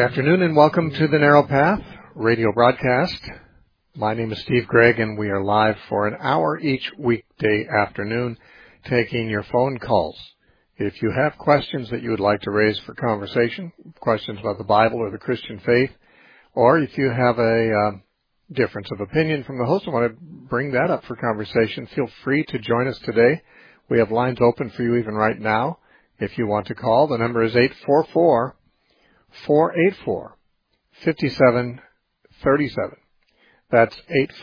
afternoon and welcome to the Narrow Path radio broadcast. My name is Steve Gregg and we are live for an hour each weekday afternoon taking your phone calls. If you have questions that you would like to raise for conversation, questions about the Bible or the Christian faith, or if you have a difference of opinion from the host and want to bring that up for conversation, feel free to join us today. We have lines open for you even right now. If you want to call, the number is 844-484-5737. That's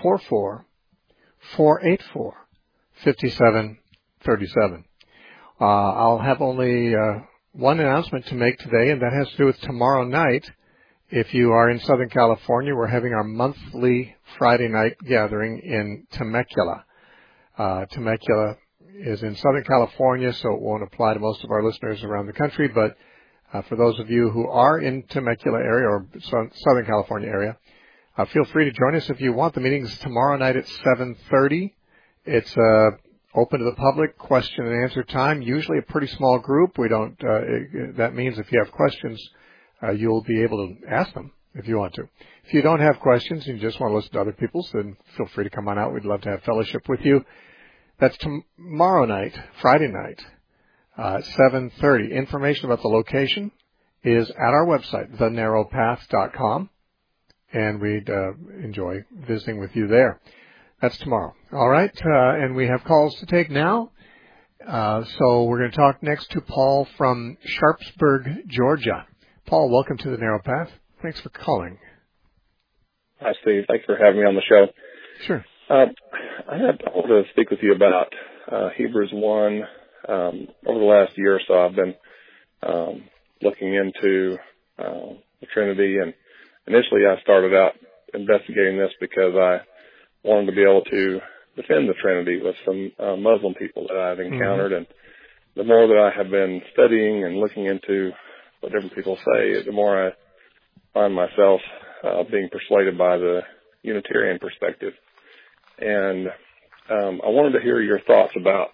844-484-5737. I'll have only one announcement to make today, and that has to do with tomorrow night. If you are in Southern California, we're having our monthly Friday night gathering in Temecula. Temecula is in Southern California, so it won't apply to most of our listeners around the country, but for those of you who are in Temecula area or Southern California area, feel free to join us if you want. The meeting is tomorrow night at 7:30. It's open to the public, question and answer time, usually a pretty small group. We don't, that means if you have questions, you'll be able to ask them if you want to. If you don't have questions and you just want to listen to other people's, then feel free to come on out. We'd love to have fellowship with you. That's tomorrow night, Friday night, 7:30. Information about the location is at our website, thenarrowpath.com, and we'd enjoy visiting with you there. That's tomorrow. All right, and we have calls to take now. So we're going to talk next to Paul from Sharpsburg, Georgia. Paul, welcome to the Narrow Path. Thanks for calling. Hi, Steve. Thanks for having me on the show. Sure. I want to speak with you about Hebrews 1. Over the last year or so, I've been looking into the Trinity, and initially I started out investigating this because I wanted to be able to defend the Trinity with some Muslim people that I've encountered. And the more that I have been studying and looking into what different people say, the more I find myself being persuaded by the Unitarian perspective. And I wanted to hear your thoughts about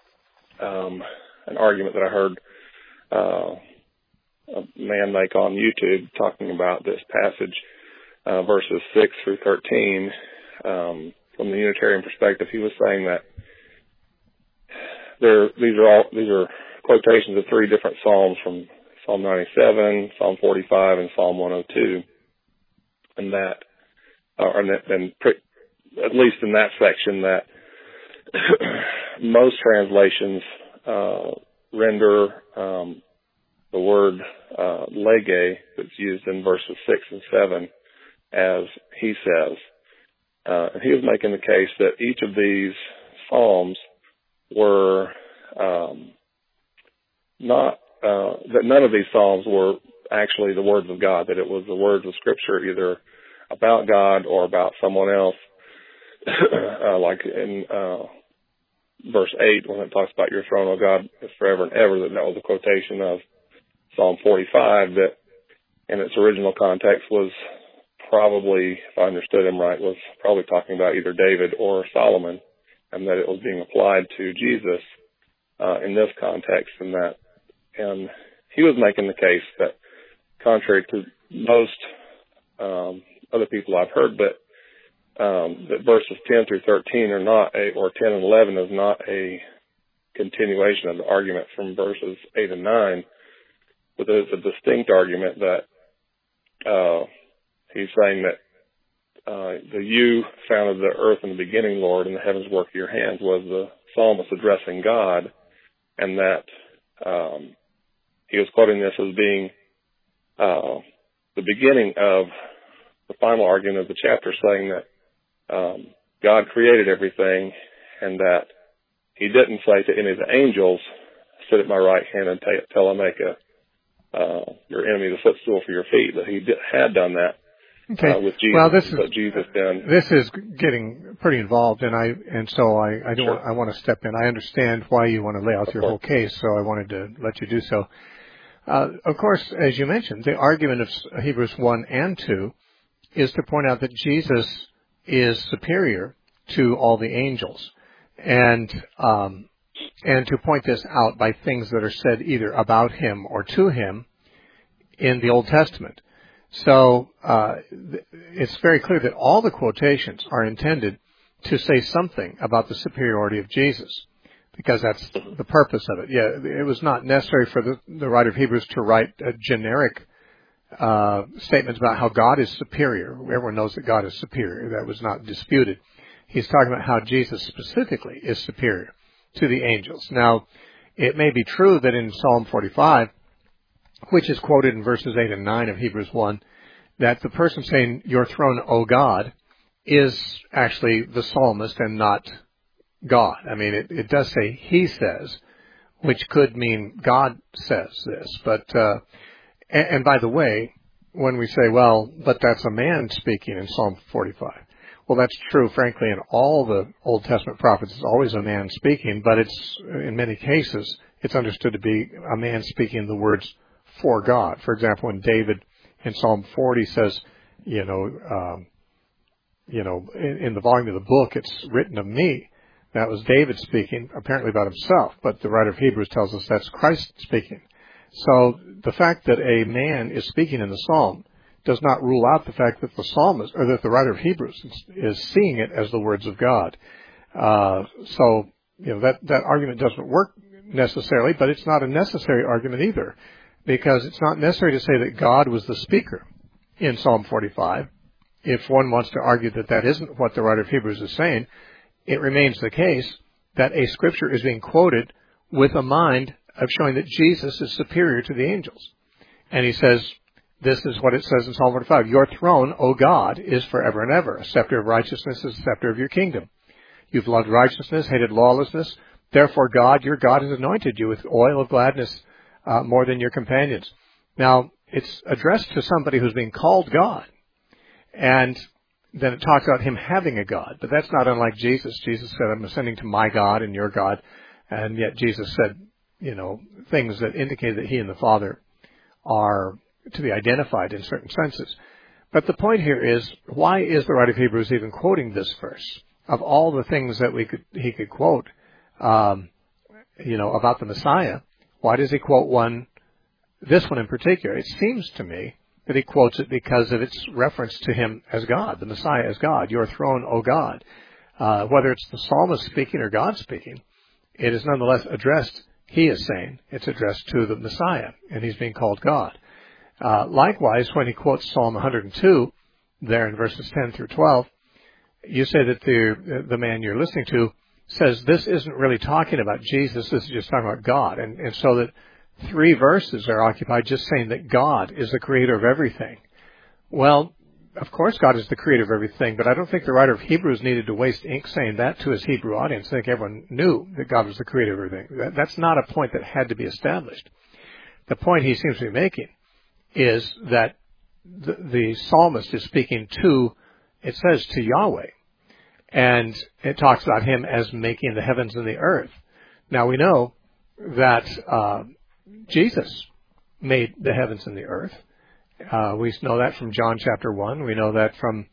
an argument that I heard a man make on YouTube talking about this passage, verses 6 through 13. From the Unitarian perspective, he was saying that these are quotations of three different Psalms, from Psalm 97, Psalm 45, and Psalm 102, and that, at least in that section, that most translations render the word lege that's used in verses 6 and 7 as he says. And he was making the case that each of these psalms were that none of these psalms were actually the words of God, that it was the words of Scripture either about God or about someone else. Like in verse 8, when it talks about your throne, O God, is forever and ever, that was a quotation of Psalm 45 that in its original context was probably, if I understood him right, was probably talking about either David or Solomon, and that it was being applied to Jesus in this context. And he was making the case that, contrary to most other people I've heard, that verses 10 through 13 are not or 10 and 11 is not a continuation of the argument from verses 8 and 9, but it's a distinct argument that he's saying that the you founded the earth in the beginning, Lord, and the heavens work of your hands, was the psalmist addressing God, and that he was quoting this as being the beginning of the final argument of the chapter, saying that God created everything, and that he didn't say to any of the angels, sit at my right hand until I make your enemy the footstool for your feet, that he had done that. Okay. With Jesus, well, this is getting pretty involved, and so I want to step in. I understand why you want to lay out your whole case, so I wanted to let you do so. Of course, as you mentioned, the argument of Hebrews 1 and 2 is to point out that Jesus is superior to all the angels, and to point this out by things that are said either about him or to him in the Old Testament. So it's very clear that all the quotations are intended to say something about the superiority of Jesus, because that's the purpose of it. Yeah, it was not necessary for the writer of Hebrews to write a generic statements about how God is superior. Everyone knows that God is superior. That was not disputed. He's talking about how Jesus specifically is superior to the angels. Now, it may be true that in Psalm 45, which is quoted in verses 8 and 9 of Hebrews 1, that the person saying, "Your throne, O God," is actually the psalmist and not God. I mean, it does say "he says," which could mean God says this. But and by the way, when we say, well, but that's a man speaking in Psalm 45, well, that's true, frankly, in all the Old Testament prophets. It's always a man speaking, but it's, in many cases, it's understood to be a man speaking the words for God. For example, when David in Psalm 40 says, in the volume of the book, it's written of me. That was David speaking, apparently about himself, but the writer of Hebrews tells us that's Christ speaking. So the fact that a man is speaking in the psalm does not rule out the fact that the psalmist, or that the writer of Hebrews is seeing it as the words of God. So that argument doesn't work necessarily, but it's not a necessary argument either, because it's not necessary to say that God was the speaker in Psalm 45. If one wants to argue that that isn't what the writer of Hebrews is saying, it remains the case that a scripture is being quoted with a mind of showing that Jesus is superior to the angels. And he says, this is what it says in Psalm 45, "Your throne, O God, is forever and ever. A scepter of righteousness is the scepter of your kingdom. You've loved righteousness, hated lawlessness. Therefore God, your God, has anointed you with oil of gladness more than your companions." Now, it's addressed to somebody who's being called God. And then it talks about him having a God. But that's not unlike Jesus. Jesus said, "I'm ascending to my God and your God." And yet Jesus said, things that indicate that he and the Father are to be identified in certain senses. But the point here is, why is the writer of Hebrews even quoting this verse? Of all the things that he could quote, about the Messiah, why does he quote this one in particular? It seems to me that he quotes it because of its reference to him as God, the Messiah as God. "Your throne, O God." Whether it's the psalmist speaking or God speaking, it is nonetheless addressed, he is saying, it's addressed to the Messiah, and he's being called God. Likewise, when he quotes Psalm 102, there in verses 10 through 12, you say that the man you're listening to says this isn't really talking about Jesus, this is just talking about God. And so that 3 verses are occupied just saying that God is the creator of everything. Well, of course God is the creator of everything, but I don't think the writer of Hebrews needed to waste ink saying that to his Hebrew audience. I think everyone knew that God was the creator of everything. That's not a point that had to be established. The point he seems to be making is that the psalmist is speaking to, it says, to Yahweh. And it talks about him as making the heavens and the earth. Now we know that Jesus made the heavens and the earth. We know that from John chapter 1. We know that from,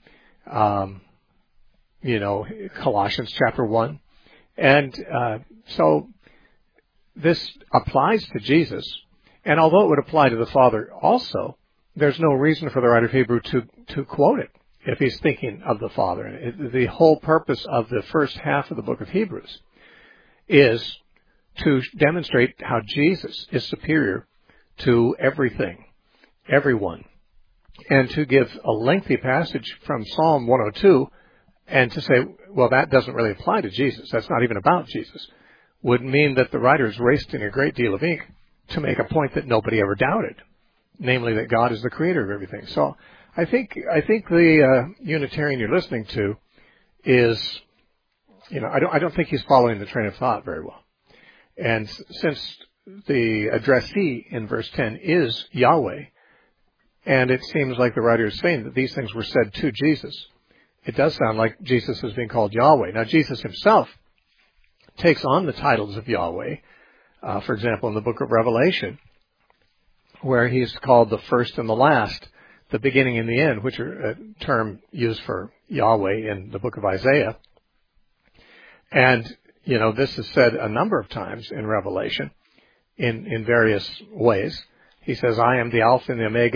Colossians chapter 1. And so this applies to Jesus. And although it would apply to the Father also, there's no reason for the writer of Hebrew to quote it if he's thinking of the Father. The whole purpose of the first half of the book of Hebrews is to demonstrate how Jesus is superior to everything, everyone, and to give a lengthy passage from Psalm 102 and to say, well, that doesn't really apply to Jesus. That's not even about Jesus, would mean that the writer is wasting a great deal of ink to make a point that nobody ever doubted, namely that God is the creator of everything. So I think the Unitarian you're listening to is, I don't think he's following the train of thought very well. And since the addressee in verse 10 is Yahweh, and it seems like the writer is saying that these things were said to Jesus, it does sound like Jesus is being called Yahweh. Now, Jesus himself takes on the titles of Yahweh, for example, in the book of Revelation, where he's called the first and the last, the beginning and the end, which are a term used for Yahweh in the book of Isaiah. And, this is said a number of times in Revelation in various ways. He says, "I am the Alpha and the Omega,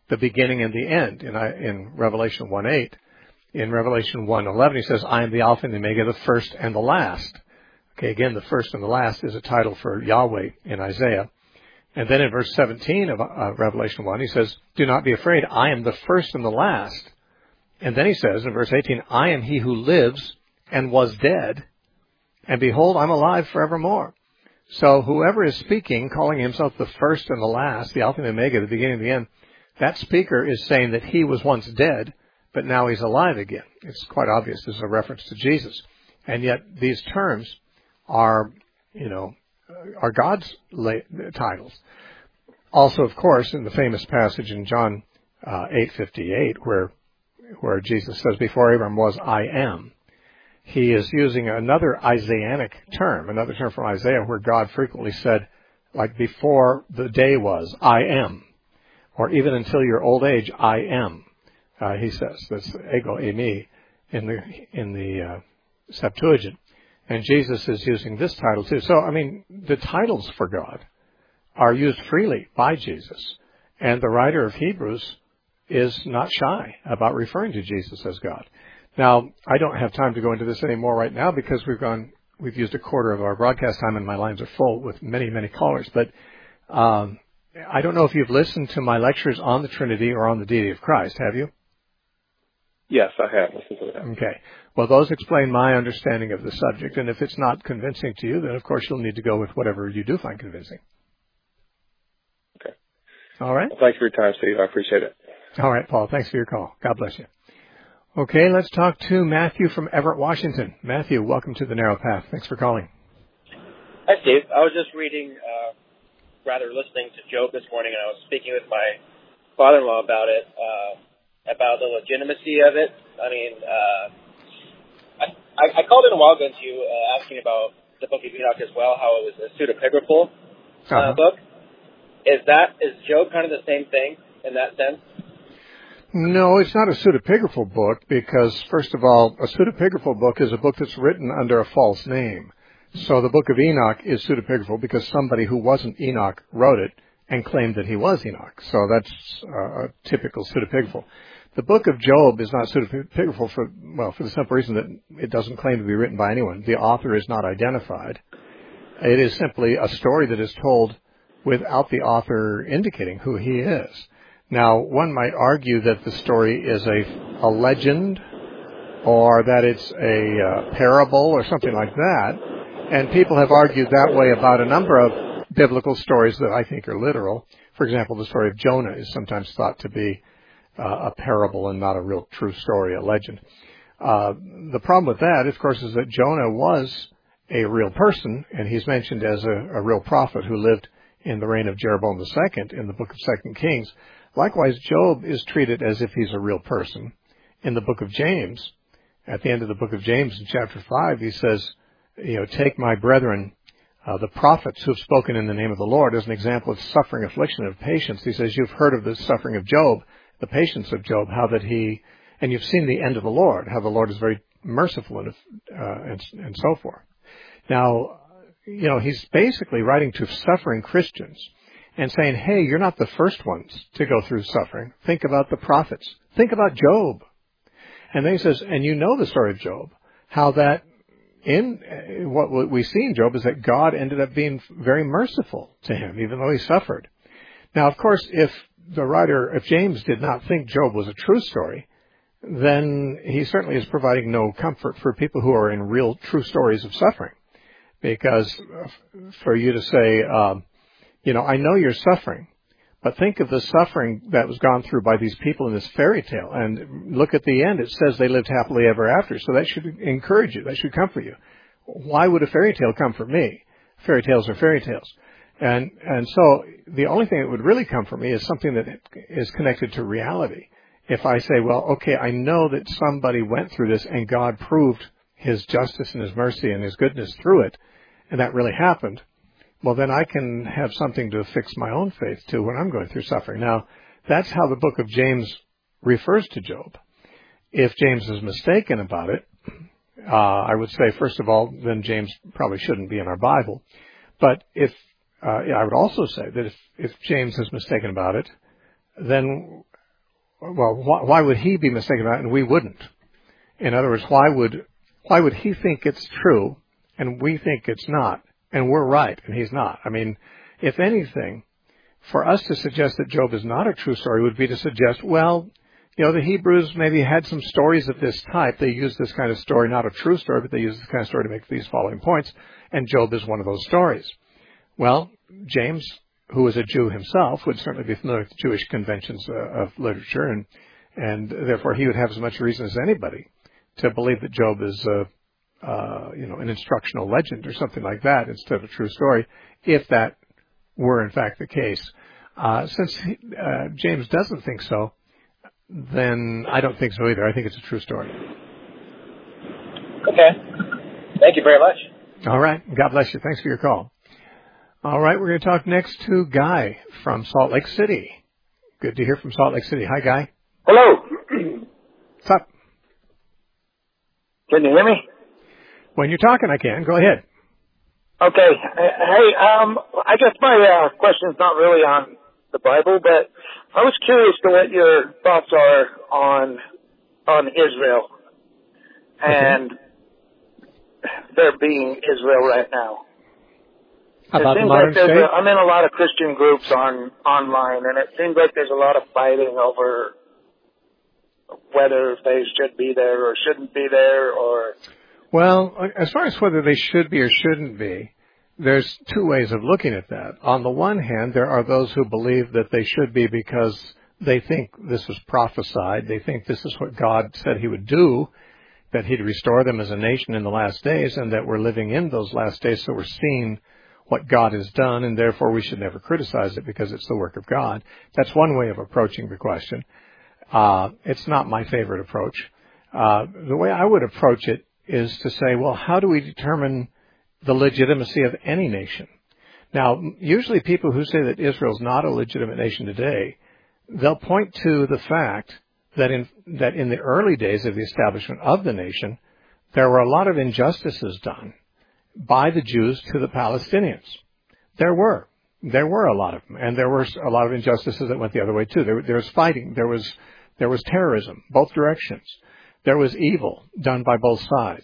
the beginning and the end in Revelation 1:8. In Revelation 1:11, he says, I am the Alpha and the Omega, the first and the last. Okay, again, the first and the last is a title for Yahweh in Isaiah. And then in verse 17 of Revelation 1, he says, do not be afraid, I am the first and the last. And then he says in verse 18, I am he who lives and was dead, and behold, I'm alive forevermore. So whoever is speaking, calling himself the first and the last, the Alpha and the Omega, the beginning and the end, that speaker is saying that he was once dead, but now he's alive again. It's quite obvious this is a reference to Jesus. And yet these terms are God's titles. Also, of course, in the famous passage in John 8:58, where Jesus says, before Abraham was, I am. He is using another Isaianic term, another term from Isaiah, where God frequently said, like before the day was, I am. Or even until your old age, I am. He says, that's ego eimi in the Septuagint. And Jesus is using this title too. So, the titles for God are used freely by Jesus. And the writer of Hebrews is not shy about referring to Jesus as God. Now, I don't have time to go into this anymore right now because we've used a quarter of our broadcast time and my lines are full with many, many callers. But I don't know if you've listened to my lectures on the Trinity or on the deity of Christ, have you? Yes, I have listened to that. Okay. Well, those explain my understanding of the subject, and if it's not convincing to you, then of course you'll need to go with whatever you do find convincing. Okay. All right. Well, thanks for your time, Steve. I appreciate it. All right, Paul. Thanks for your call. God bless you. Okay, let's talk to Matthew from Everett, Washington. Matthew, welcome to The Narrow Path. Thanks for calling. Hi, Steve. I was just listening to Job this morning, and I was speaking with my father-in-law about it, about the legitimacy of it. I called in a while ago to you asking about the Book of Enoch as well, how it was a pseudepigraphal book. Is Job kind of the same thing in that sense? No, it's not a pseudepigraphal book because, first of all, a pseudepigraphal book is a book that's written under a false name. So the Book of Enoch is pseudepigraphal because somebody who wasn't Enoch wrote it and claimed that he was Enoch. So that's a typical pseudepigraphal. The Book of Job is not pseudepigraphal for the simple reason that it doesn't claim to be written by anyone. The author is not identified. It is simply a story that is told without the author indicating who he is. Now, one might argue that the story is a legend or that it's a parable or something like that. And people have argued that way about a number of biblical stories that I think are literal. For example, the story of Jonah is sometimes thought to be a parable and not a real true story, a legend. The problem with that, of course, is that Jonah was a real person, and he's mentioned as a real prophet who lived in the reign of Jeroboam II in the book of 2 Kings. Likewise, Job is treated as if he's a real person. In the book of James, at the end of the book of James in chapter 5, he says, take my brethren, the prophets who have spoken in the name of the Lord, as an example of suffering, affliction, and of patience. He says, you've heard of the suffering of Job, the patience of Job, and you've seen the end of the Lord, how the Lord is very merciful and so forth. Now, he's basically writing to suffering Christians and saying, hey, you're not the first ones to go through suffering. Think about the prophets. Think about Job. And then he says, and you know the story of Job, how that in what we see in Job is that God ended up being very merciful to him, even though he suffered. Now, of course, if James did not think Job was a true story, then he certainly is providing no comfort for people who are in real, true stories of suffering. Because for you to say, I know you're suffering, but think of the suffering that was gone through by these people in this fairy tale. And look at the end. It says they lived happily ever after. So that should encourage you. That should comfort you. Why would a fairy tale comfort me? Fairy tales are fairy tales. And so the only thing that would really comfort me is something that is connected to reality. If I say, well, okay, I know that somebody went through this and God proved his justice and his mercy and his goodness through it, and that really happened, well, then I can have something to fix my own faith to when I'm going through suffering. Now, that's how the book of James refers to Job. If James is mistaken about it, I would say, first of all, then James probably shouldn't be in our Bible. But I would also say that if James is mistaken about it, then why would he be mistaken about it and we wouldn't? In other words, why would he think it's true and we think it's not, and we're right and he's not? I mean, if anything, for us to suggest that Job is not a true story would be to suggest, well, the Hebrews maybe had some stories of this type. They used this kind of story, not a true story, but they used this kind of story to make these following points, and Job is one of those stories. Well, James, who was a Jew himself, would certainly be familiar with Jewish conventions of literature, and therefore he would have as much reason as anybody to believe that Job is an instructional legend or something like that instead of a true story, if that were in fact the case. Since James doesn't think so, then I don't think so either. I think it's a true story. Okay. Thank you very much. All right. God bless you. Thanks for your call. All right. We're going to talk next to Guy from Salt Lake City. Good to hear from Salt Lake City. Hi, Guy. Hello. What's up? Can you hear me? When you're talking, I can. Go ahead. Okay. Hey, I guess my question's not really on the Bible, but I was curious to what your thoughts are on Israel and there being Israel right now. About the modern state? I'm in a lot of Christian groups online, and it seems like there's a lot of fighting over whether they should be there or shouldn't be there, or... Well, as far as whether they should be or shouldn't be, there's two ways of looking at that. On the one hand, there are those who believe that they should be because they think this was prophesied. They think this is what God said he would do, that he'd restore them as a nation in the last days, and that we're living in those last days, so we're seeing what God has done, and therefore we should never criticize it because it's the work of God. That's one way of approaching the question. It's not my favorite approach. The way I would approach it is to say, well, how do we determine the legitimacy of any nation? Now, usually people who say that Israel's not a legitimate nation today, they'll point to the fact that in the early days of the establishment of the nation, there were a lot of injustices done by the Jews to the Palestinians. There were a lot of them, and there were a lot of injustices that went the other way too. There was fighting, there was terrorism, both directions. There was evil done by both sides.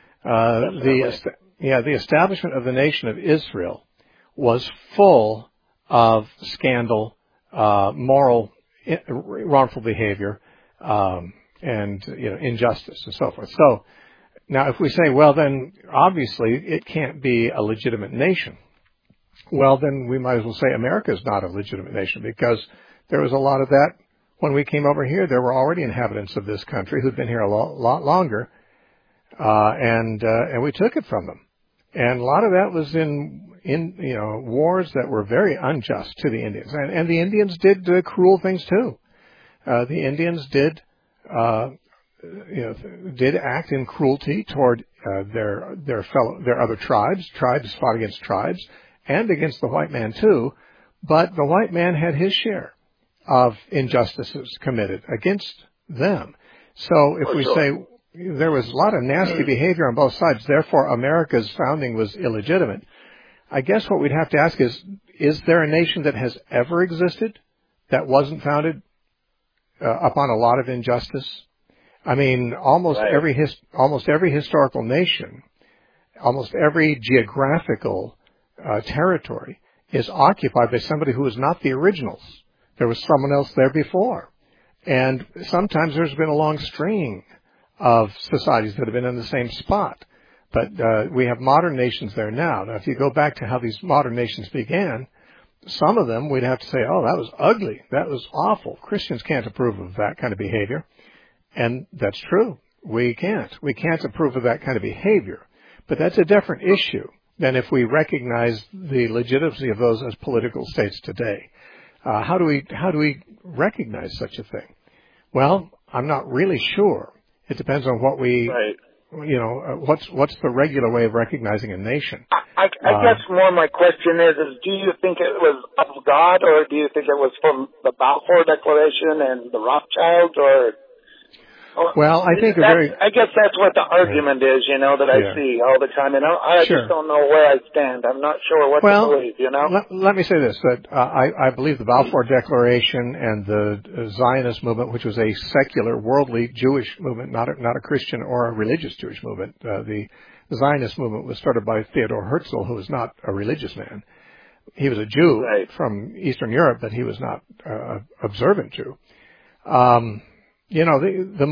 The establishment of the nation of Israel was full of scandal, moral, wrongful behavior, and injustice and so forth. So now, if we say, well, then obviously it can't be a legitimate nation, well, then we might as well say America is not a legitimate nation, because there was a lot of that when we came over here. There were already inhabitants of this country who'd been here a lot longer, and we took it from them. And a lot of that was in wars that were very unjust to the Indians, and the Indians did cruel things too. The Indians did act in cruelty toward their other tribes. Tribes fought against tribes and against the white man too, but the white man had his share of injustices committed against them. So if we say there was a lot of nasty behavior on both sides, therefore America's founding was illegitimate, I guess what we'd have to ask is there a nation that has ever existed that wasn't founded upon a lot of injustice? I mean, almost every historical nation, almost every geographical territory is occupied by somebody who is not the originals. There was someone else there before. And sometimes there's been a long string of societies that have been in the same spot. But we have modern nations there now. Now, if you go back to how these modern nations began, some of them we'd have to say, oh, that was ugly. That was awful. Christians can't approve of that kind of behavior. And that's true. We can't. We can't approve of that kind of behavior. But that's a different issue than if we recognize the legitimacy of those as political states today. How do we recognize such a thing? Well, I'm not really sure. It depends on what we, what's the regular way of recognizing a nation. I guess more my question is do you think it was of God, or do you think it was from the Balfour Declaration and the Rothschilds, or? Well, I think I guess that's what the argument is, that I see all the time, and I just don't know where I stand. I'm not sure what to believe, Let me say this, that I believe the Balfour Declaration and the Zionist movement, which was a secular, worldly Jewish movement, not a Christian or a religious Jewish movement. The Zionist movement was started by Theodor Herzl, who was not a religious man. He was a Jew from Eastern Europe, but he was not an observant Jew. The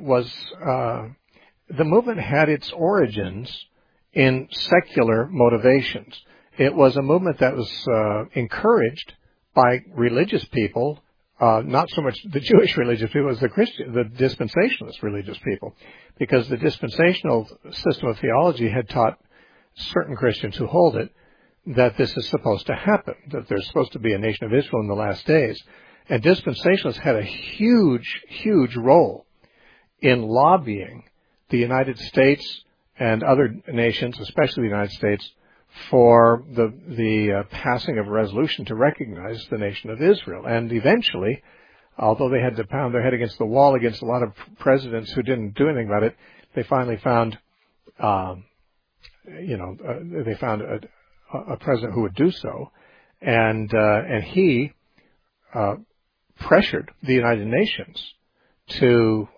movement had its origins in secular motivations. It was a movement that was encouraged by religious people, not so much the Jewish religious people as the dispensationalist religious people, because the dispensational system of theology had taught certain Christians who hold it that this is supposed to happen, that there's supposed to be a nation of Israel in the last days. And dispensationalists had a huge, huge role in lobbying the United States and other nations, especially the United States, for the passing of a resolution to recognize the nation of Israel. And eventually, although they had to pound their head against the wall against a lot of presidents who didn't do anything about it, they finally found, they found a president who would do so, and he pressured the United Nations to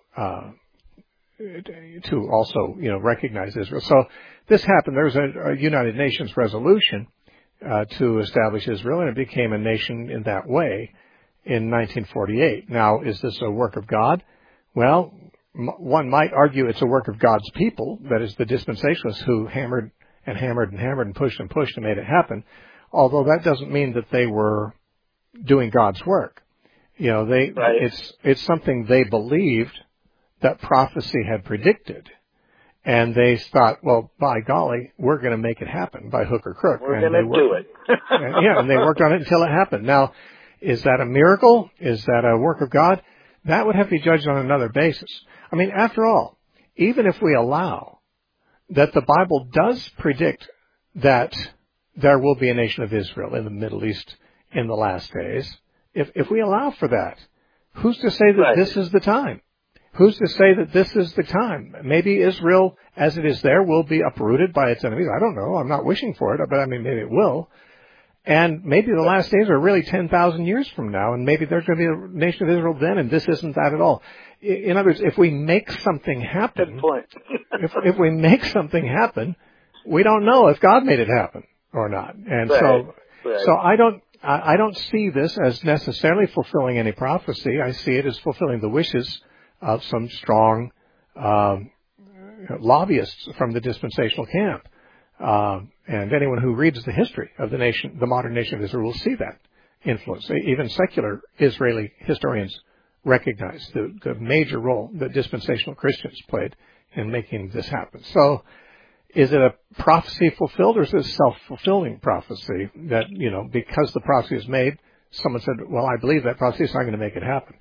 also recognize Israel. So this happened. There was a United Nations resolution to establish Israel, and it became a nation in that way in 1948. Now, is this a work of God? Well, one might argue it's a work of God's people, that is the dispensationalists who hammered and hammered and hammered and pushed and made it happen, although that doesn't mean that they were doing God's work. It's something they believed that prophecy had predicted, and they thought, well, by golly, we're going to make it happen by hook or crook. We're going to do it. And they worked on it until it happened. Now, is that a miracle? Is that a work of God? That would have to be judged on another basis. I mean, after all, even if we allow that the Bible does predict that there will be a nation of Israel in the Middle East in the last days, if we allow for that, who's to say that this is the time? Who's to say that this is the time? Maybe Israel, as it is there, will be uprooted by its enemies. I don't know. I'm not wishing for it, but maybe it will. And maybe the last days are really 10,000 years from now, and maybe there's going to be a nation of Israel then, and this isn't that at all. In other words, if we make something happen, good point. if we make something happen, we don't know if God made it happen or not. And so I don't see this as necessarily fulfilling any prophecy. I see it as fulfilling the wishes of some strong lobbyists from the dispensational camp. And anyone who reads the history of the modern nation of Israel will see that influence. Even secular Israeli historians recognize the major role that dispensational Christians played in making this happen. So, is it a prophecy fulfilled, or is it a self-fulfilling prophecy that, because the prophecy is made, someone said, well, I believe that prophecy, so I'm going to make it happen.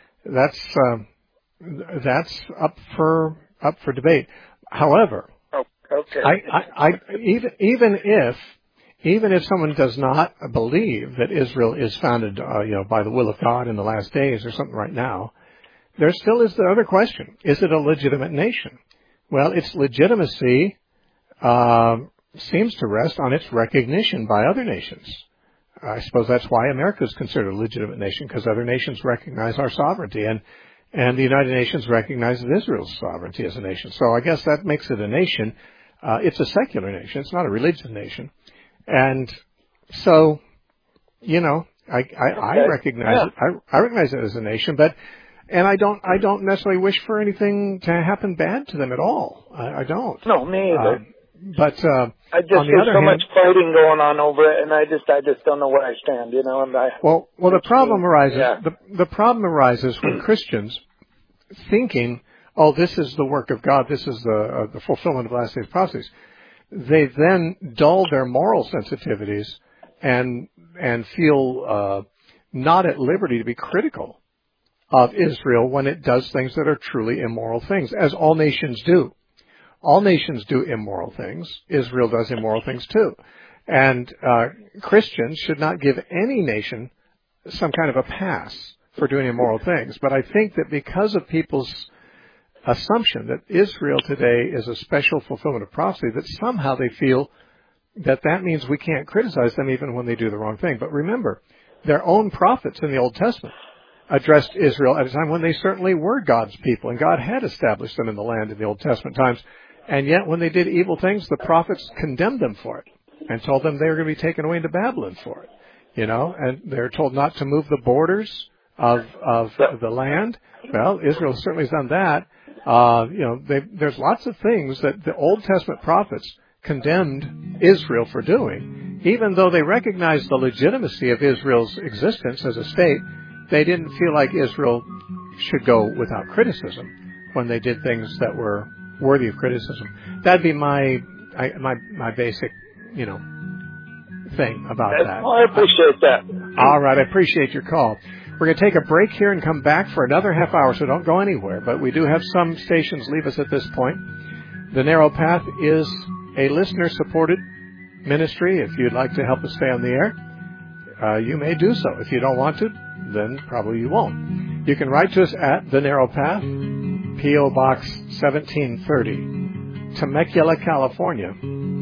That's up for debate. However, even if someone does not believe that Israel is founded, by the will of God in the last days or something right now, there still is the other question: is it a legitimate nation? Well, its legitimacy seems to rest on its recognition by other nations. I suppose that's why America is considered a legitimate nation, because other nations recognize our sovereignty, and the United Nations recognizes Israel's sovereignty as a nation. So I guess that makes it a nation. It's a secular nation. It's not a religious nation. And so, I recognize it. I recognize it as a nation, and I don't necessarily wish for anything to happen bad to them at all. I don't. No, me either. But I just there's so much fighting going on over it, and I just don't know where I stand, And well, the problem arises. Yeah. The problem arises when Christians, thinking, "Oh, this is the work of God. This is the fulfillment of last days prophecies," they then dull their moral sensitivities and feel not at liberty to be critical of Israel when it does things that are truly immoral things, as all nations do. All nations do immoral things. Israel does immoral things too. And Christians should not give any nation some kind of a pass for doing immoral things. But I think that because of people's assumption that Israel today is a special fulfillment of prophecy, that somehow they feel that means we can't criticize them even when they do the wrong thing. But remember, their own prophets in the Old Testament addressed Israel at a time when they certainly were God's people, and God had established them in the land in the Old Testament times. And yet when they did evil things, the prophets condemned them for it and told them they were going to be taken away into Babylon for it. And they're told not to move the borders of the land. Well, Israel certainly has done that. There's lots of things that the Old Testament prophets condemned Israel for doing. Even though they recognized the legitimacy of Israel's existence as a state, they didn't feel like Israel should go without criticism when they did things that were worthy of criticism. That'd be my basic, thing about that. I appreciate that. All right, I appreciate your call. We're going to take a break here and come back for another half hour, so don't go anywhere. But we do have some stations leave us at this point. The Narrow Path is a listener-supported ministry. If you'd like to help us stay on the air, you may do so. If you don't want to, then probably you won't. You can write to us at The Narrow Path, P.O. Box 1730, Temecula, California,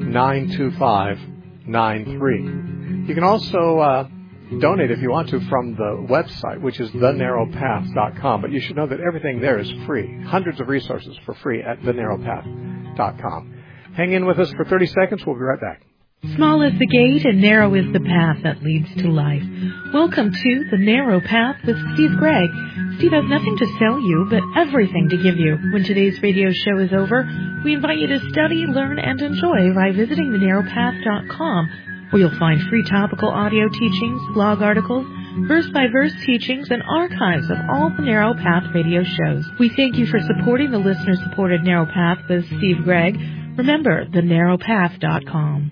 92593. You can also donate if you want to from the website, which is thenarrowpath.com. But you should know that everything there is free. Hundreds of resources for free at thenarrowpath.com. Hang in with us for 30 seconds. We'll be right back. Small is the gate and narrow is the path that leads to life. Welcome to The Narrow Path with Steve Gregg. Steve has nothing to sell you, but everything to give you. When today's radio show is over, we invite you to study, learn, and enjoy by visiting thenarrowpath.com, where you'll find free topical audio teachings, blog articles, verse-by-verse teachings, and archives of all the Narrow Path radio shows. We thank you for supporting the listener-supported Narrow Path with Steve Gregg. Remember, thenarrowpath.com.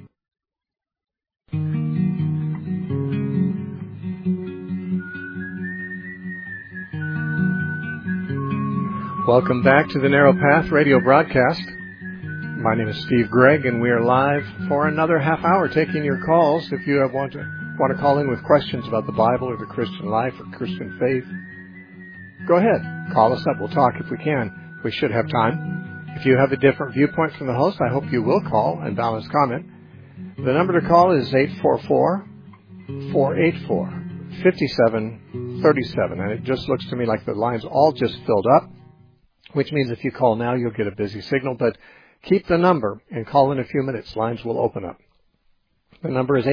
Welcome back to the Narrow Path radio broadcast. My name is Steve Gregg, and we are live for another half hour taking your calls. If you want to call in with questions about the Bible or the Christian life or Christian faith, go ahead. Call us up. We'll talk if we can. We should have time. If you have a different viewpoint from the host, I hope you will call and balance comment. The number to call is 844-484-5737. And it just looks to me like the lines all just filled up, which means if you call now, you'll get a busy signal. But keep the number and call in a few minutes. Lines will open up. The number is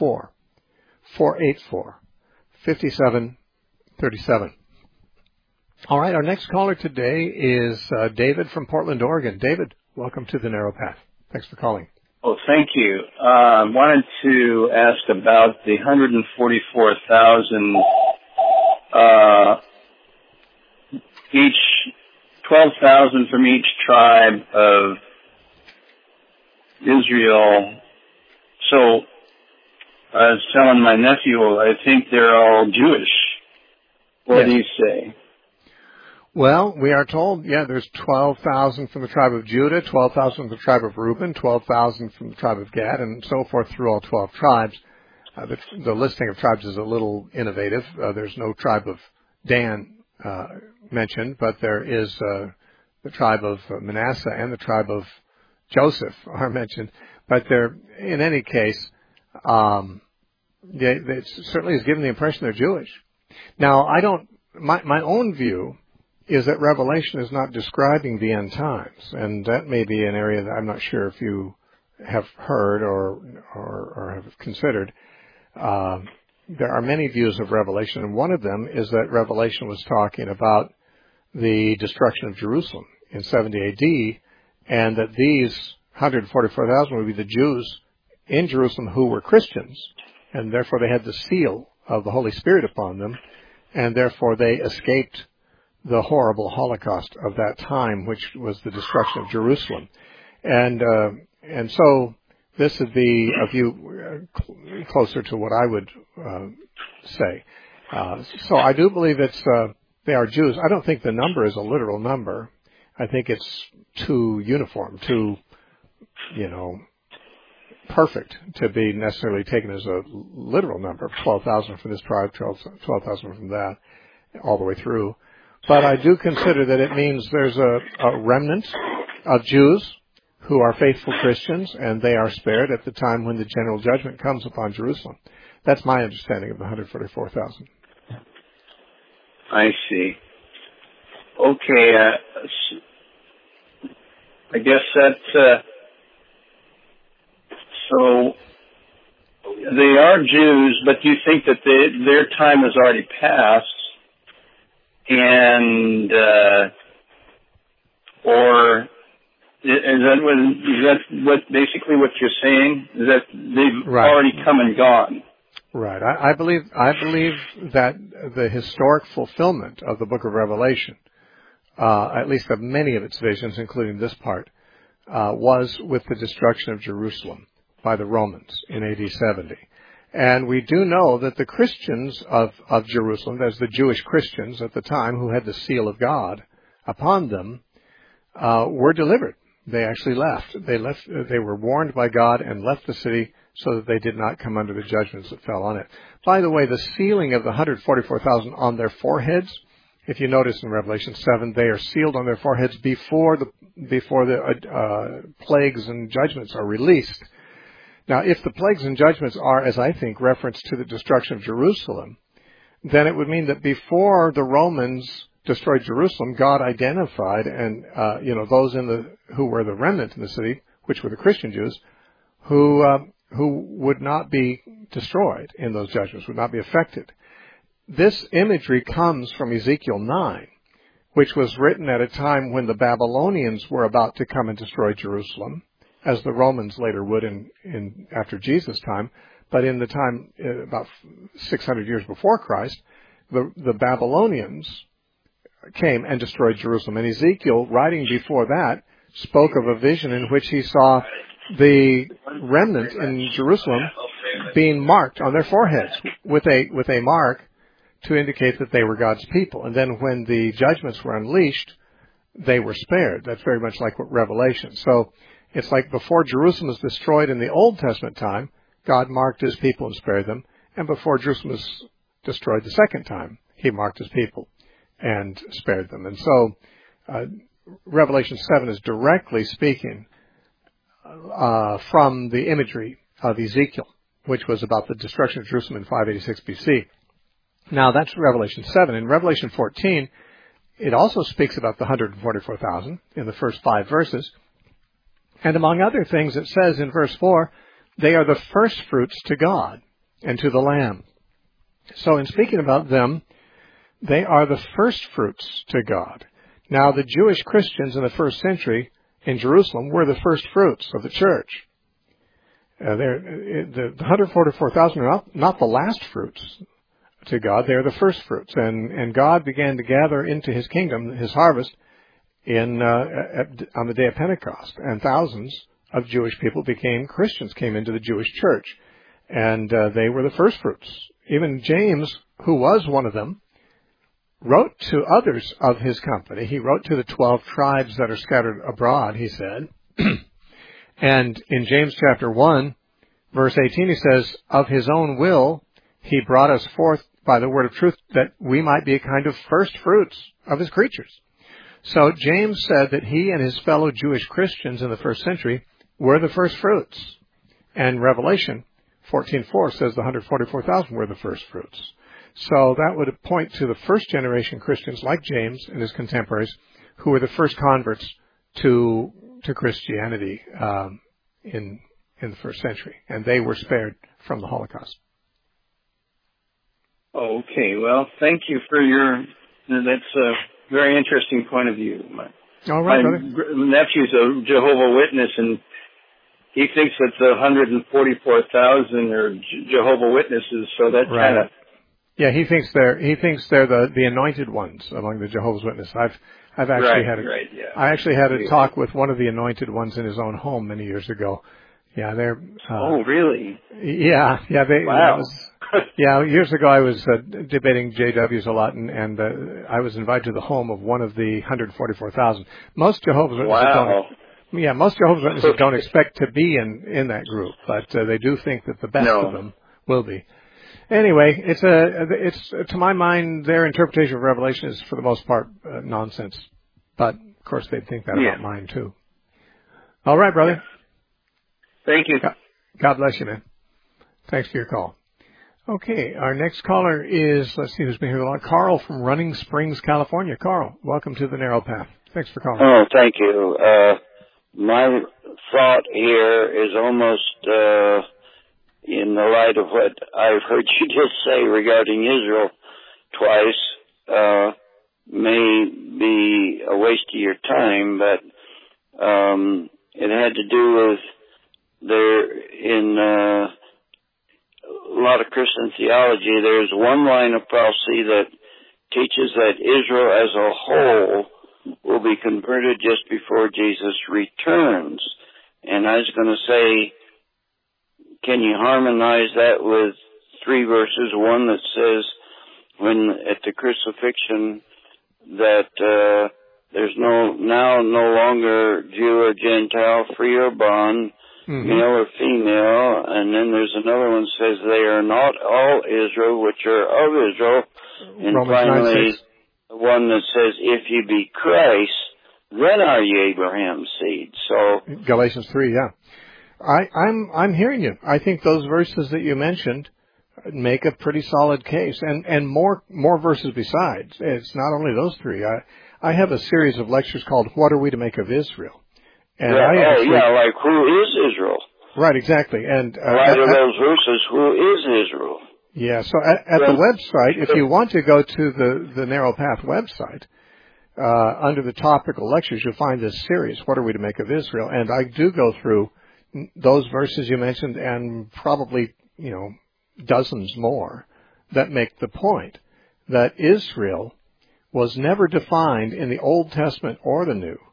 844-484-5737. All right, our next caller today is David from Portland, Oregon. David, welcome to the Narrow Path. Thanks for calling. Oh, thank you. I wanted to ask about the 144,000, each 12,000 from each tribe of Israel. So I was telling my nephew, I think they're all Jewish. What do you say? Well, we are told, there's 12,000 from the tribe of Judah, 12,000 from the tribe of Reuben, 12,000 from the tribe of Gad, and so forth through all 12 tribes. The listing of tribes is a little innovative. There's no tribe of Dan mentioned, but there is the tribe of Manasseh and the tribe of Joseph are mentioned. But they're, in any case, it certainly is given the impression they're Jewish. Now, my own view is that Revelation is not describing the end times, and that may be an area that I'm not sure if you have heard or have considered. There are many views of Revelation, and one of them is that Revelation was talking about the destruction of Jerusalem in 70 A.D., and that these 144,000 would be the Jews in Jerusalem who were Christians, and therefore they had the seal of the Holy Spirit upon them, and therefore they escaped the horrible Holocaust of that time, which was the destruction of Jerusalem. And so this would be a view closer to what I would say. So I do believe they are Jews. I don't think the number is a literal number. I think it's too uniform, too, perfect to be necessarily taken as a literal number. 12,000 from this tribe, 12,000 from that, all the way through. But I do consider that it means there's a remnant of Jews who are faithful Christians, and they are spared at the time when the general judgment comes upon Jerusalem. That's my understanding of the 144,000. I see. Okay, I guess that, so they are Jews, but you think that their time has already passed, and, or is that basically what you're saying? Is that they've already come and gone? Right. I believe that the historic fulfillment of the book of Revelation, at least of many of its visions, including this part, was with the destruction of Jerusalem by the Romans in AD 70. And we do know that the Christians of Jerusalem, there's the Jewish Christians at the time who had the seal of God upon them, were delivered. They actually left. They were warned by God and left the city so that they did not come under the judgments that fell on it. By the way, the sealing of the 144,000 on their foreheads, if you notice in Revelation 7, they are sealed on their foreheads before the plagues and judgments are released. Now, if the plagues and judgments are, as I think, reference to the destruction of Jerusalem, then it would mean that before the Romans destroyed Jerusalem, God identified and those who were the remnant in the city, which were the Christian Jews, who would not be destroyed in those judgments, would not be affected. This imagery comes from Ezekiel 9, which was written at a time when the Babylonians were about to come and destroy Jerusalem, as the Romans later would in after Jesus' time. But in the time about 600 years before Christ, the Babylonians came and destroyed Jerusalem. And Ezekiel, writing before that, spoke of a vision in which he saw the remnant in Jerusalem being marked on their foreheads with a mark to indicate that they were God's people. And then when the judgments were unleashed, they were spared. That's very much like what Revelation. So it's like before Jerusalem was destroyed in the Old Testament time, God marked his people and spared them. And before Jerusalem was destroyed the second time, he marked his people and spared them. And so Revelation 7 is directly speaking from the imagery of Ezekiel, which was about the destruction of Jerusalem in 586 BC. Now, that's Revelation 7. In Revelation 14, it also speaks about the 144,000 in the first 5 verses. And among other things, it says in verse 4, they are the first fruits to God and to the Lamb. So in speaking about them, they are the first fruits to God. Now, the Jewish Christians in the first century in Jerusalem were the first fruits of the church. The 144,000 are not the last fruits to God. They are the first fruits. And God began to gather into his kingdom, his harvest, on the day of Pentecost. And thousands of Jewish people became Christians, came into the Jewish church. And they were the first fruits. Even James, who was one of them, wrote to others of his company. He wrote to the 12 tribes that are scattered abroad, he said. And in James chapter 1, verse 18, he says, of his own will, he brought us forth by the word of truth that we might be a kind of first fruits of his creatures. So James said that he and his fellow Jewish Christians in the first century were the first fruits. And Revelation 14:4 says the 144,000 were the first fruits. So that would point to the first generation Christians like James and his contemporaries who were the first converts to Christianity in the first century. And they were spared from the Holocaust. Okay, well, thank you for that's a very interesting point of view. All right, my nephew's a Jehovah's Witness, and he thinks that the 144,000 are Jehovah's Witnesses, so that kind of... Yeah, he thinks they're the anointed ones among the Jehovah's Witnesses. I've actually I actually had a talk with one of the anointed ones in his own home many years ago. Yeah, they're. Oh, really? Yeah. Wow. Years ago I was debating JWs a lot, and I was invited to the home of one of the 144,000. Most Jehovah's Witnesses most Jehovah's Witnesses don't expect to be in that group, but they do think that the best of them will be. Anyway, it's to my mind, their interpretation of Revelation is for the most part nonsense. But of course, they'd think that about mine too. All right, brother. Thank you. God bless you, man. Thanks for your call. Okay, our next caller is, let's see who's been here a lot. Carl from Running Springs, California. Carl, welcome to the Narrow Path. Thanks for calling. Oh, thank you. My thought here is almost in the light of what I've heard you just say regarding Israel twice. May be a waste of your time, but it had to do with in a lot of Christian theology, there's one line of prophecy that teaches that Israel as a whole will be converted just before Jesus returns. And I was going to say, can you harmonize that with 3 verses? One that says, when at the crucifixion, that there's no longer Jew or Gentile, free or bond, male or female, and then there's another one that says they are not all Israel, which are of Israel, and Romans finally one that says, if you be Christ, then are ye Abraham's seed. So Galatians 3, yeah. I'm hearing you. I think those verses that you mentioned make a pretty solid case, and more verses besides. It's not only those 3. I have a series of lectures called "What Are We to Make of Israel?" And like who is Israel? Right, exactly. And right of those verses, who is Israel? Yeah. So at the website, if you want to go to the Narrow Path website, under the topical lectures, you'll find this series, "What Are We to Make of Israel?" And I do go through those verses you mentioned, and probably dozens more that make the point that Israel was never defined in the Old Testament or the New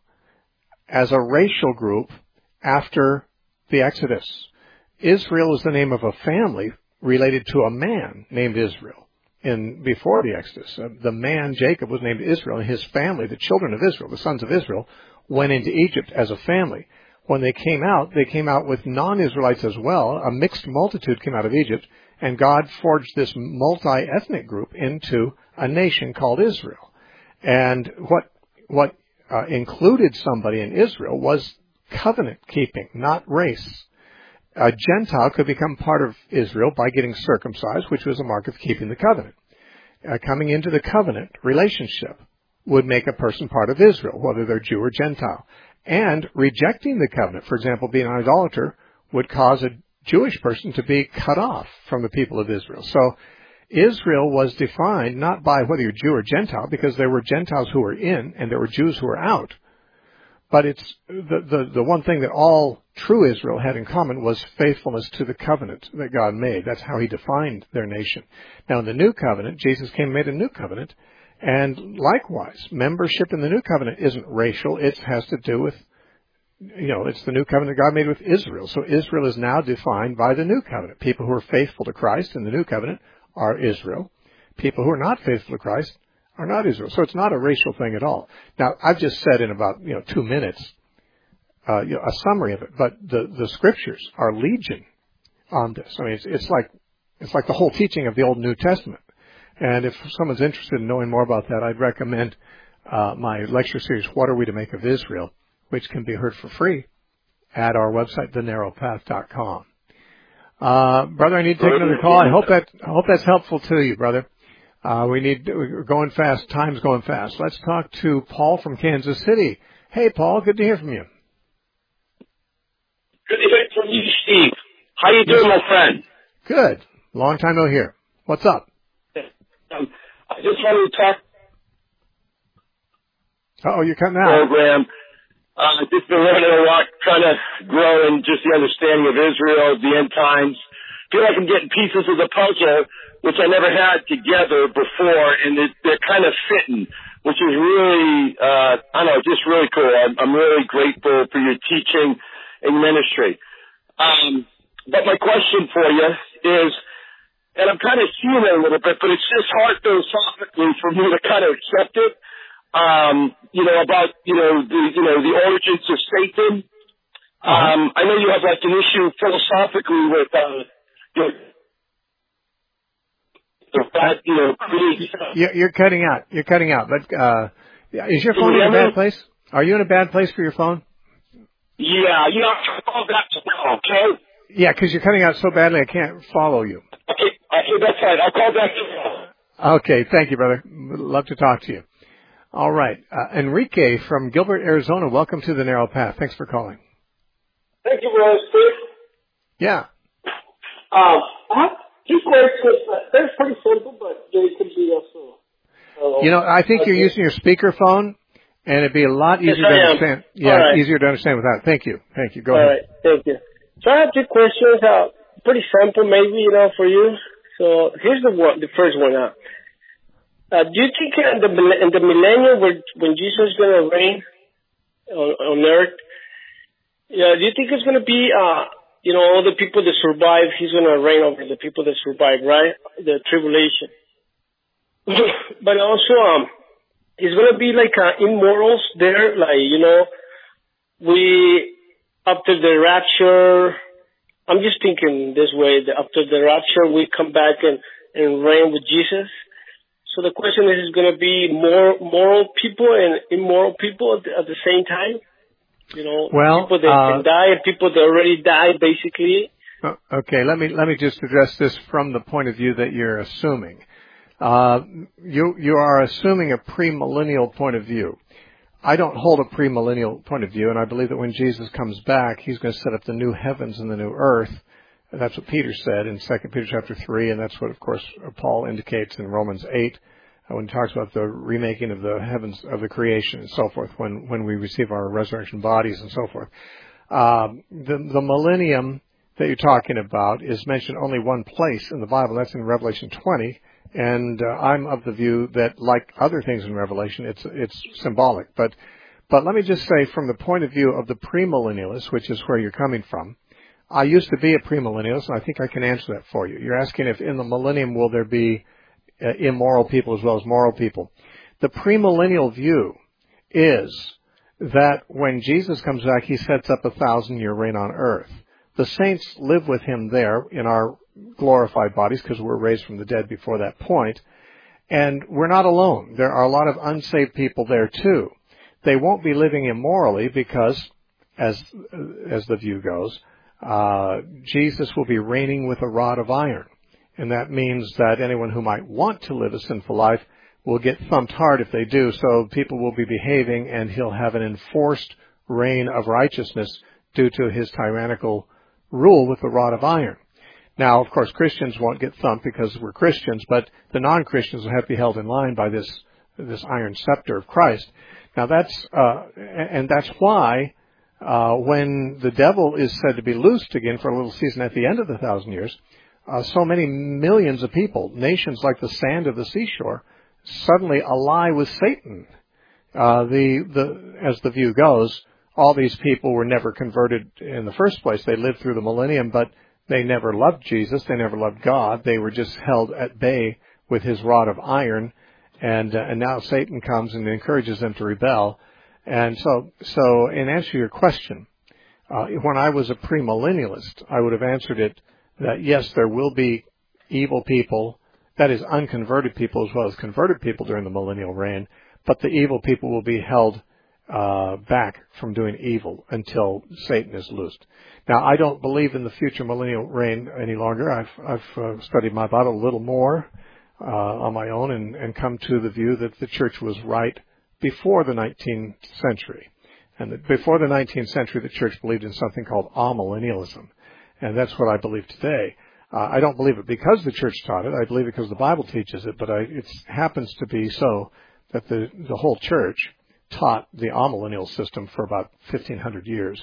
as a racial group after the Exodus. Israel is the name of a family related to a man named Israel before the Exodus. The man, Jacob, was named Israel, and his family, the children of Israel, the sons of Israel, went into Egypt as a family. When they came out with non-Israelites as well. A mixed multitude came out of Egypt, and God forged this multi-ethnic group into a nation called Israel. And what included somebody in Israel was covenant keeping, not race. A Gentile could become part of Israel by getting circumcised, which was a mark of keeping the covenant. Coming into the covenant relationship would make a person part of Israel, whether they're Jew or Gentile. And rejecting the covenant, for example, being an idolater, would cause a Jewish person to be cut off from the people of Israel. So Israel was defined not by whether you're Jew or Gentile, because there were Gentiles who were in and there were Jews who were out. But it's the one thing that all true Israel had in common was faithfulness to the covenant that God made. That's how he defined their nation. Now, in the new covenant, Jesus came and made a new covenant. And likewise, membership in the new covenant isn't racial. It has to do with, it's the new covenant God made with Israel. So Israel is now defined by the new covenant. People who are faithful to Christ in the new covenant are Israel. People who are not faithful to Christ are not Israel. So it's not a racial thing at all. Now, I've just said in about 2 minutes a summary of it, but the scriptures are legion on this. I mean, it's like the whole teaching of the Old and New Testament. And if someone's interested in knowing more about that, I'd recommend my lecture series, "What Are We to Make of Israel?" which can be heard for free at our website, thenarrowpath.com. Brother, I need to take another call. I hope that's helpful to you, brother. We're going fast. Time's going fast. Let's talk to Paul from Kansas City. Hey, Paul, good to hear from you. Good to hear from you, Steve. How you doing, my friend? Good. Long time no hear. What's up? I just wanted to talk. You're cutting out. Program. Just been learning a lot, trying to grow in just the understanding of Israel, the end times. Feel like I'm getting pieces of the puzzle, which I never had together before, and they're kind of fitting, which is really, just really cool. I'm really grateful for your teaching and ministry. But my question for you is, and I'm kind of seeing it a little bit, but it's just hard philosophically for me to kind of accept it. About the origins of Satan. I know you have like an issue philosophically with You're cutting out. You're cutting out. But is your phone in a bad place? Are you in a bad place for your phone? Yeah, I'll call back tomorrow, okay? Yeah, because you're cutting out so badly I can't follow you. Okay, that's fine. I'll call back tomorrow. Okay, thank you, brother. Would love to talk to you. All right. Enrique from Gilbert, Arizona, welcome to the Narrow Path. Thanks for calling. Thank you, Brother Steve. Yeah. I have two questions. They're pretty simple, but they can be also. I think you're using your speakerphone, and it'd be a lot easier to understand. Yeah, right. Easier to understand with that. Thank you. Go ahead. All right. Thank you. So I have two questions. Pretty simple, maybe, for you. So here's the first one. Do you think in the millennium when Jesus is going to reign on earth, do you think it's going to be, all the people that survive, he's going to reign over the people that survive, right? The tribulation. But also, it's going to be like immortals there, after the rapture, I'm just thinking this way, that after the rapture, we come back and reign with Jesus. So the question is going to be more moral people and immoral people at the same time? People that can die and people that already died, basically. Okay, let me just address this from the point of view that you're assuming. You are assuming a premillennial point of view. I don't hold a premillennial point of view, and I believe that when Jesus comes back, he's going to set up the new heavens and the new earth. And that's what Peter said in 2 Peter chapter 3, and that's what, of course, Paul indicates in Romans 8 when he talks about the remaking of the heavens, of the creation and so forth, when we receive our resurrection bodies and so forth. The millennium that you're talking about is mentioned only one place in the Bible. That's in Revelation 20. And I'm of the view that, like other things in Revelation, it's symbolic. But let me just say, from the point of view of the premillennialist, which is where you're coming from, I used to be a premillennialist, and I think I can answer that for you. You're asking if in the millennium will there be immoral people as well as moral people. The premillennial view is that when Jesus comes back, he sets up a 1,000-year reign on earth. The saints live with him there in our glorified bodies because we're raised from the dead before that point. And we're not alone. There are a lot of unsaved people there too. They won't be living immorally because, as the view goes, Jesus will be reigning with a rod of iron. And that means that anyone who might want to live a sinful life will get thumped hard if they do. So people will be behaving, and he'll have an enforced reign of righteousness due to his tyrannical rule with the rod of iron. Now, of course, Christians won't get thumped because we're Christians, but the non-Christians will have to be held in line by this iron scepter of Christ. Now that's why when the devil is said to be loosed again for a little season at the end of the 1,000 years, so many millions of people, nations like the sand of the seashore, suddenly ally with Satan. As the view goes, all these people were never converted in the first place. They lived through the millennium, but they never loved Jesus. They never loved God. They were just held at bay with his rod of iron. And now Satan comes and encourages them to rebel. And so in answer to your question, when I was a premillennialist, I would have answered it that yes, there will be evil people, that is unconverted people as well as converted people during the millennial reign, but the evil people will be held back from doing evil until Satan is loosed. Now, I don't believe in the future millennial reign any longer. I've studied my Bible a little more on my own and come to the view that the church was right before the 19th century. And that before the 19th century, the church believed in something called amillennialism. And that's what I believe today. I don't believe it because the church taught it. I believe it because the Bible teaches it. But it happens to be so that the whole church taught the amillennial system for about 1,500 years.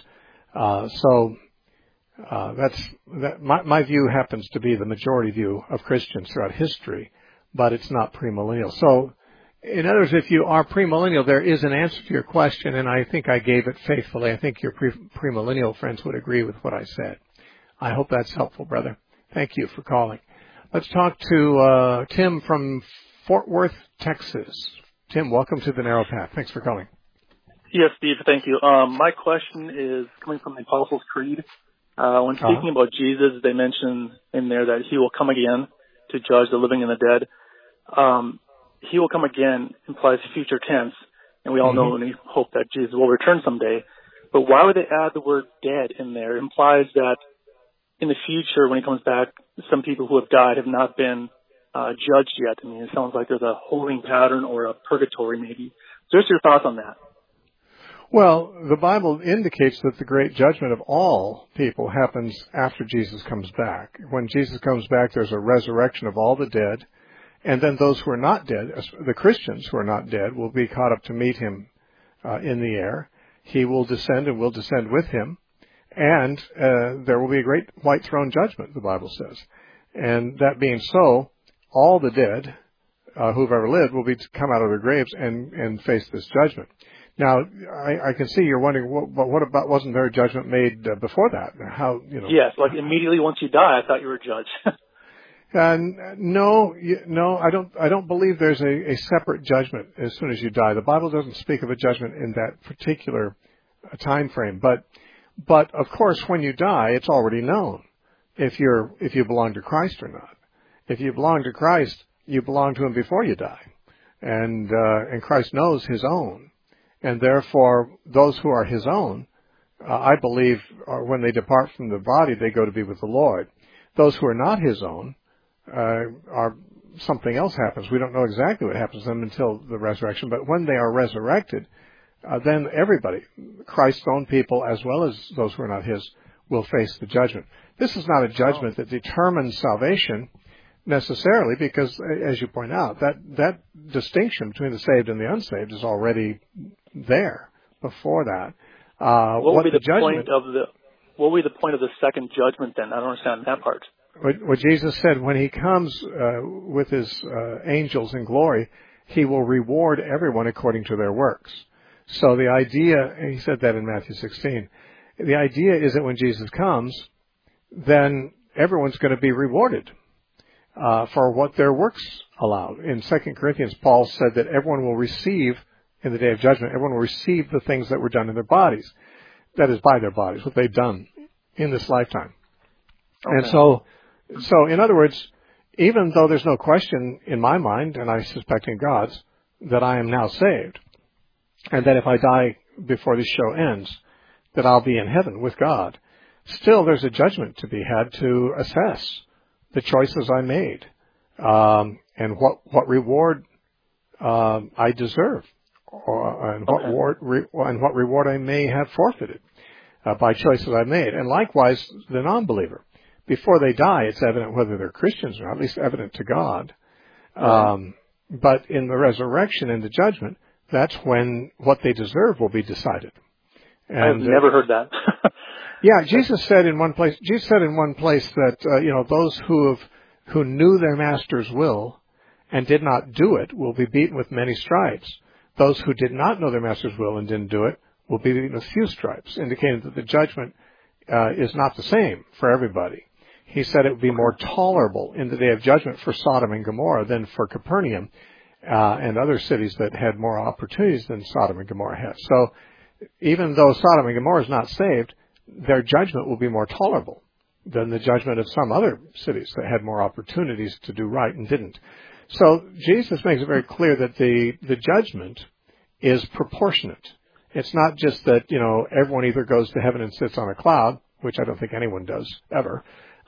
My view happens to be the majority view of Christians throughout history, but it's not premillennial. So, in other words, if you are premillennial, there is an answer to your question, and I think I gave it faithfully. I think your premillennial friends would agree with what I said. I hope that's helpful, brother. Thank you for calling. Let's talk to Tim from Fort Worth, Texas. Tim, welcome to the Narrow Path. Thanks for calling. Yes, Steve, thank you. My question is coming from the Apostles' Creed. When speaking about Jesus, they mention in there that he will come again. to judge the living and the dead. He will come again implies future tense, and we all know and we hope that Jesus will return someday. But why would they add the word dead in there? It implies that in the future, when he comes back, some people who have died have not been judged yet. I mean, it sounds like there's a holding pattern or a purgatory maybe. So what's your thoughts on that? Well, the Bible indicates that the great judgment of all people happens after Jesus comes back. When Jesus comes back, there's a resurrection of all the dead, and then those who are not dead, the Christians who are not dead, will be caught up to meet him in the air. He will descend and we'll descend with him, and there will be a great white throne judgment, the Bible says. And that being so, all the dead who've ever lived will be to come out of their graves and face this judgment. Now, I can see you're wondering, what about, wasn't there a judgment made before that? How, you know? Yes, like immediately once you die, I thought you were judged. No, I don't believe there's a separate judgment as soon as you die. The Bible doesn't speak of a judgment in that particular time frame. But of course, when you die, it's already known if you belong to Christ or not. If you belong to Christ, you belong to him before you die. And Christ knows his own. And therefore, those who are his own, I believe, when they depart from the body, they go to be with the Lord. Those who are not his own, are something else happens. We don't know exactly what happens to them until the resurrection. But when they are resurrected, then everybody, Christ's own people as well as those who are not his, will face the judgment. This is not a judgment that determines salvation necessarily, because, as you point out, that distinction between the saved and the unsaved is already there before that. What would be the point of the second judgment then? I don't understand that part. What Jesus said, when he comes with his angels in glory, he will reward everyone according to their works. So the idea, and he said that in Matthew 16, the idea is that when Jesus comes, then everyone's going to be rewarded for what their works allow. In 2 Corinthians, Paul said that everyone will receive, in the day of judgment, everyone will receive the things that were done in their bodies. That is, by their bodies, what they've done in this lifetime. Okay. And so in other words, even though there's no question in my mind, and I suspect in God's, that I am now saved, and that if I die before this show ends, that I'll be in heaven with God, still there's a judgment to be had to assess the choices I made, and what reward I deserve, and what reward I may have forfeited by choices I made. And likewise, the non-believer, before they die, it's evident whether they're Christians or not, at least evident to God. But in the resurrection and the judgment, that's when what they deserve will be decided. And, I've never heard that. Yeah, Jesus said in one place that those who knew their master's will and did not do it will be beaten with many stripes. Those who did not know their master's will and didn't do it will be beaten with few stripes, indicating that the judgment is not the same for everybody. He said it would be more tolerable in the day of judgment for Sodom and Gomorrah than for Capernaum and other cities that had more opportunities than Sodom and Gomorrah had. So even though Sodom and Gomorrah is not saved, their judgment will be more tolerable than the judgment of some other cities that had more opportunities to do right and didn't. So Jesus makes it very clear that the judgment is proportionate. It's not just that, everyone either goes to heaven and sits on a cloud, which I don't think anyone does ever,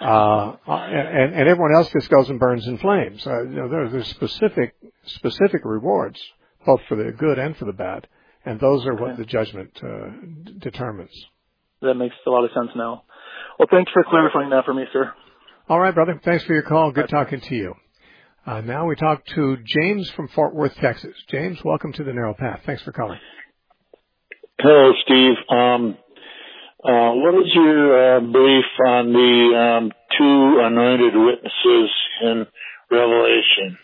and everyone else just goes and burns in flames. There's specific rewards, both for the good and for the bad, and those are what the judgment determines. That makes a lot of sense now. Well, thanks for clarifying that for me, sir. All right, brother. Thanks for your call. Good talking to you. Now we talk to James from Fort Worth, Texas. James, welcome to the Narrow Path. Thanks for calling. Hello, Steve. What is your belief on the two anointed witnesses in Revelation?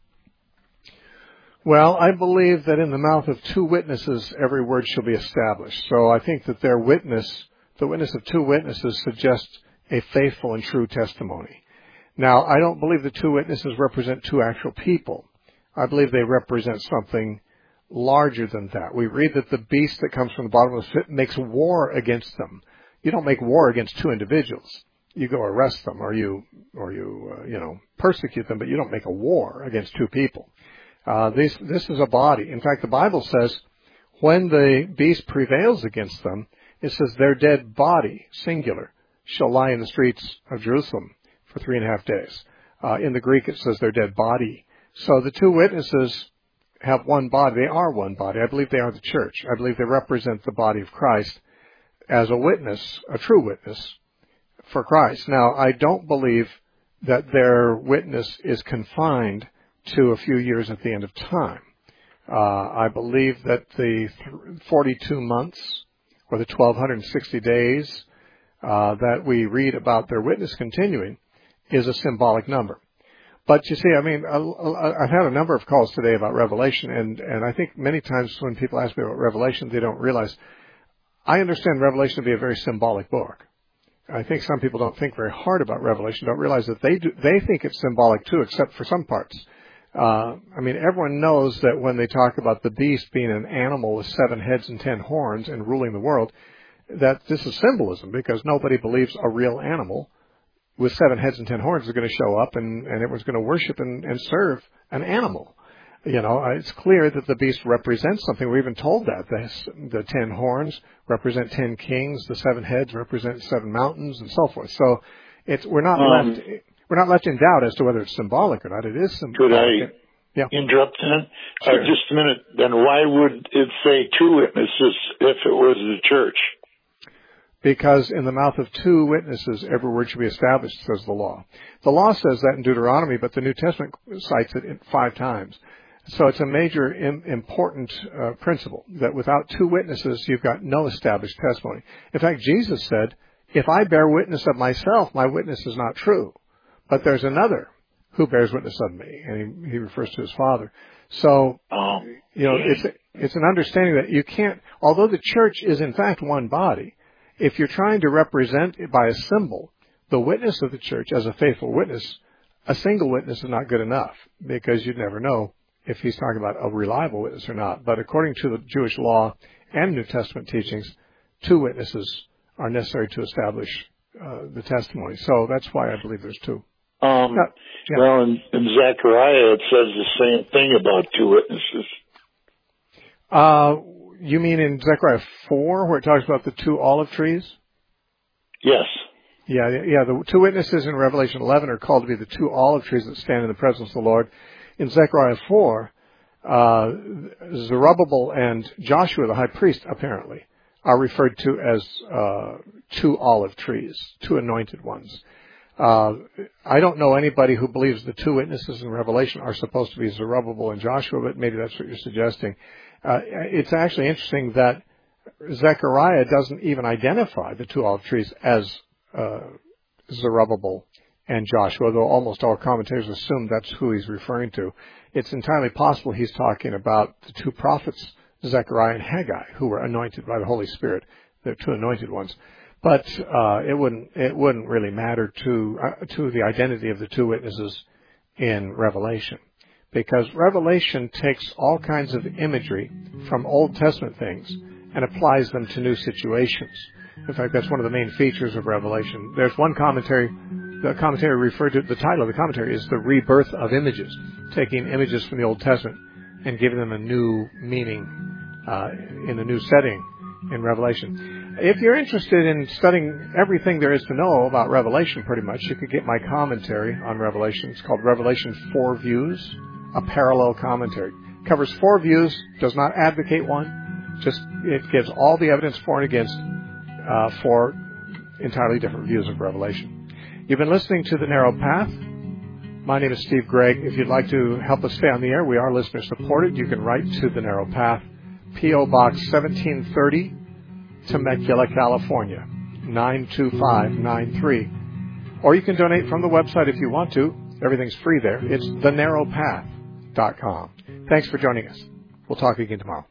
Well, I believe that in the mouth of two witnesses, every word shall be established. So I think that the witness of two witnesses suggests a faithful and true testimony. Now, I don't believe the two witnesses represent two actual people. I believe they represent something larger than that. We read that the beast that comes from the bottom of the pit makes war against them. You don't make war against two individuals. You go arrest them, or you persecute them, but you don't make a war against two people. This is a body. In fact, the Bible says when the beast prevails against them, it says their dead body, singular, shall lie in the streets of Jerusalem for 3.5 days. In the Greek, it says their dead body. So the two witnesses have one body. They are one body. I believe they are the church. I believe they represent the body of Christ as a witness, a true witness for Christ. Now, I don't believe that their witness is confined to a few years at the end of time. I believe that the 42 months or the 1,260 days that we read about their witness continuing is a symbolic number. But you see, I mean, I've had a number of calls today about Revelation, and I think many times when people ask me about Revelation, they don't realize I understand Revelation to be a very symbolic book. I think some people don't think very hard about Revelation, don't realize that they think it's symbolic too, except for some parts. I mean, everyone knows that when they talk about the beast being an animal with 7 heads and 10 horns and ruling the world, that this is symbolism, because nobody believes a real animal with 7 heads and 10 horns is going to show up and everyone's going to worship and serve an animal. It's clear that the beast represents something. We're even told that. The 10 horns represent 10 kings, the 7 heads represent 7 mountains, and so forth. So we're not left in doubt as to whether it's symbolic or not. It is symbolic. Could I interrupt then? Sure. Just a minute. Then why would it say 2 witnesses if it was the church? Because in the mouth of 2 witnesses, every word should be established, says the law. The law says that in Deuteronomy, but the New Testament cites it 5 times. So it's a major important principle that without 2 witnesses, you've got no established testimony. In fact, Jesus said, if I bear witness of myself, my witness is not true. But there's another who bears witness of me, and he refers to his Father. So, it's an understanding that you can't, although the church is in fact one body, if you're trying to represent by a symbol the witness of the church as a faithful witness, a single witness is not good enough, because you'd never know if he's talking about a reliable witness or not. But according to the Jewish law and New Testament teachings, 2 witnesses are necessary to establish the testimony. So that's why I believe there's 2. Well, in Zechariah, it says the same thing about 2 witnesses. You mean in Zechariah 4, where it talks about the 2 olive trees? Yes. Yeah. The 2 witnesses in Revelation 11 are called to be the 2 olive trees that stand in the presence of the Lord. In Zechariah 4, Zerubbabel and Joshua, the high priest, apparently, are referred to as 2 olive trees, 2 anointed ones. I don't know anybody who believes the 2 witnesses in Revelation are supposed to be Zerubbabel and Joshua, but maybe that's what you're suggesting. It's actually interesting that Zechariah doesn't even identify the 2 olive trees as Zerubbabel and Joshua, though almost all commentators assume that's who he's referring to. It's entirely possible he's talking about the 2 prophets, Zechariah and Haggai, who were anointed by the Holy Spirit, the 2 anointed ones. But it wouldn't really matter to the identity of the 2 witnesses in Revelation, because Revelation takes all kinds of imagery from Old Testament things and applies them to new situations. In fact, that's one of the main features of Revelation. There's one commentary, the commentary referred to, the title of the commentary is The Rebirth of Images, taking images from the Old Testament and giving them a new meaning in a new setting in Revelation. If you're interested in studying everything there is to know about Revelation, pretty much, you could get my commentary on Revelation. It's called Revelation 4 Views, a parallel commentary. Covers 4 views, does not advocate one, just it gives all the evidence for and against 4 entirely different views of Revelation. You've been listening to The Narrow Path. My name is Steve Gregg. If you'd like to help us stay on the air, we are listener supported. You can write to The Narrow Path, P.O. Box 1730, Temecula, California, 92593. Or you can donate from the website if you want to. Everything's free there. It's thenarrowpath.com. Thanks for joining us. We'll talk again tomorrow.